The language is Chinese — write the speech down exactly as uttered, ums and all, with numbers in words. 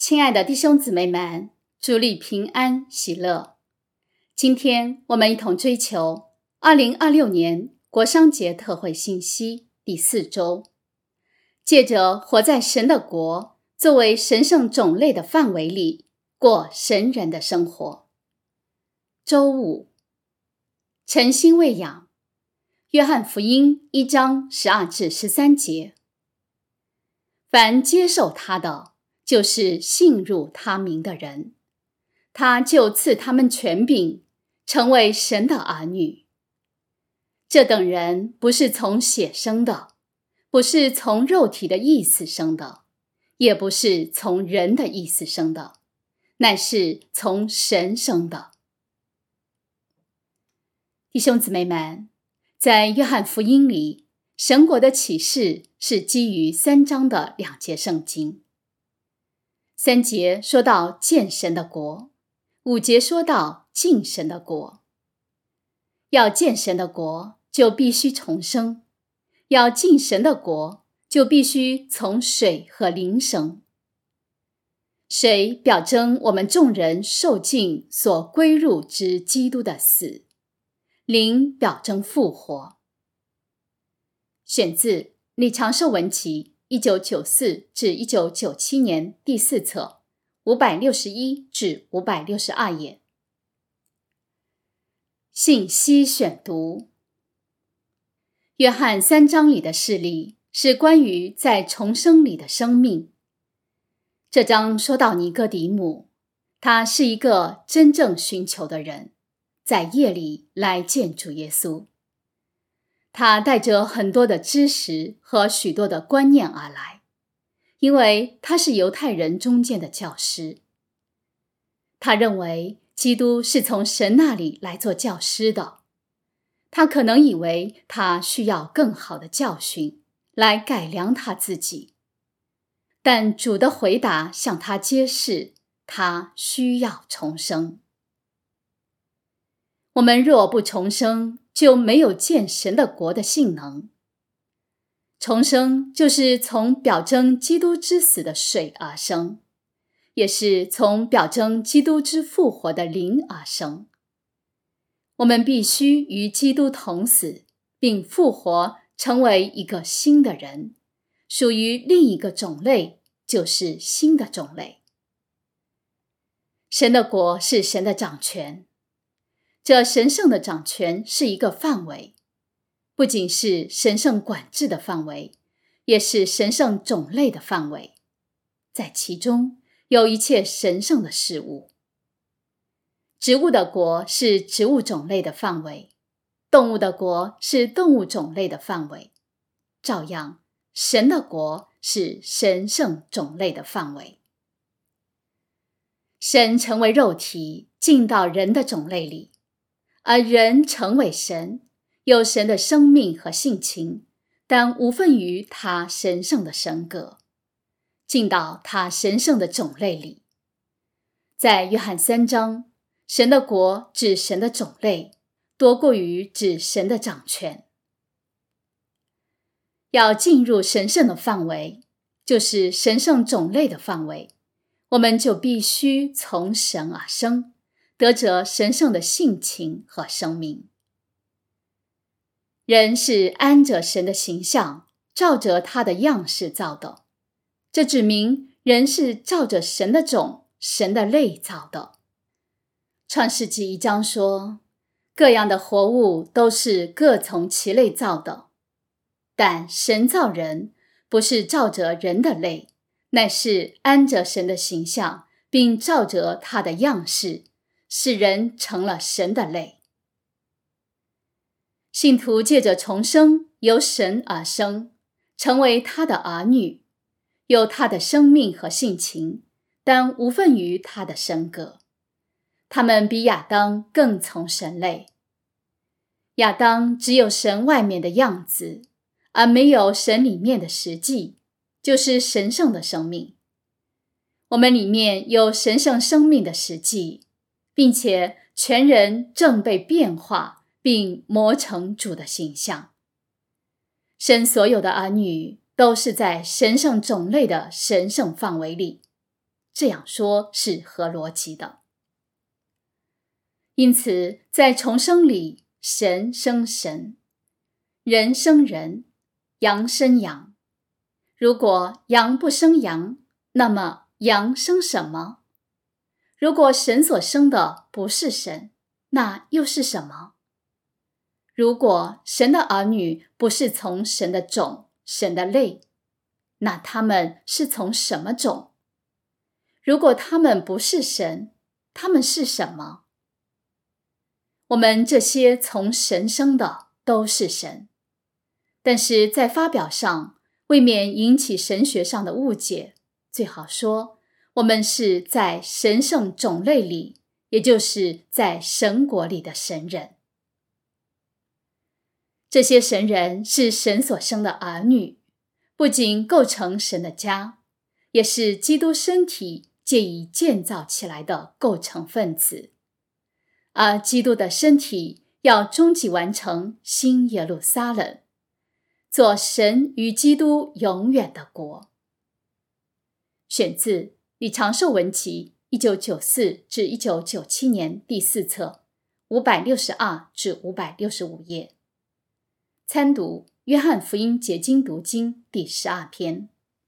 亲爱的弟兄姊妹们，主里平安喜乐。今天我们一同追求二零二六年国商节特会信息第四周，借着活在神的国作为神圣种类的范围里，过神人的生活。周五，诚心喂养，约翰福音一章十二至十三节。凡接受他的，就是信入他名的人，他就赐他们权柄，成为神的儿女。这等人不是从血生的，不是从肉体的意思生的，也不是从人的意思生的，乃是从神生的。弟兄姊妹们，在约翰福音里，神国的启示是基于三章的两节圣经。三节说到见神的国，五节说到进神的国。要见神的国，就必须重生；要进神的国，就必须从水和灵生。水表征我们众人受尽所归入之基督的死，灵表征复活。选自李长寿文集一九九四至一九九七年第四册五百六十一至五百六十二页。信息选读。约翰三章里的事例是关于在重生里的生命。这章说到尼哥底母，他是一个真正寻求的人，在夜里来见主耶稣。他带着很多的知识和许多的观念而来，因为他是犹太人中间的教师。他认为基督是从神那里来做教师的，他可能以为他需要更好的教训来改良他自己，但主的回答向他揭示他需要重生。我们若不重生，就没有见神的国的性能。重生就是从表征基督之死的水而生，也是从表征基督之复活的灵而生。我们必须与基督同死，并复活，成为一个新的人，属于另一个种类，就是新的种类。神的国是神的掌权，这神圣的掌权是一个范围，不仅是神圣管制的范围，也是神圣种类的范围，在其中有一切神圣的事物。植物的国是植物种类的范围，动物的国是动物种类的范围，照样，神的国是神圣种类的范围。神成为肉体，进到人的种类里，而人成为神，有神的生命和性情，但无份于他神圣的神格，进到他神圣的种类里。在约翰三章，神的国指神的种类，多过于指神的掌权。要进入神圣的范围，就是神圣种类的范围，我们就必须从神而生，得着神圣的性情和生命。人是按着神的形象，照着他的样式造的，这指明人是照着神的种、神的类造的。创世纪一章说，各样的活物都是各从其类造的，但神造人不是照着人的类，乃是按着神的形象，并照着他的样式，使人成了神的类。信徒借着重生，由神而生，成为他的儿女，有他的生命和性情，但无份于他的神格。他们比亚当更从神类。亚当只有神外面的样子，而没有神里面的实际，就是神圣的生命。我们里面有神圣生命的实际，并且全人正被变化并磨成主的形象。神所有的儿女都是在神圣种类的神圣范围里， 这样说是合逻辑的。因此，在重生里，神生神，人生人，羊生羊。如果羊不生羊，那么羊生什么？如果神所生的不是神，那又是什么？如果神的儿女不是从神的种、神的类，那他们是从什么种？如果他们不是神，他们是什么？我们这些从神生的都是神，但是在发表上，为免引起神学上的误解，最好说我们是在神圣种类里，也就是在神国里的神人。这些神人是神所生的儿女，不仅构成神的家，也是基督身体借以建造起来的构成分子。而基督的身体要终极完成新耶路撒冷，做神与基督永远的国。选自李长寿文集一九九四至一九九七年第四册五百六十二至五百六十五页。参读约翰福音解经读经第十二篇。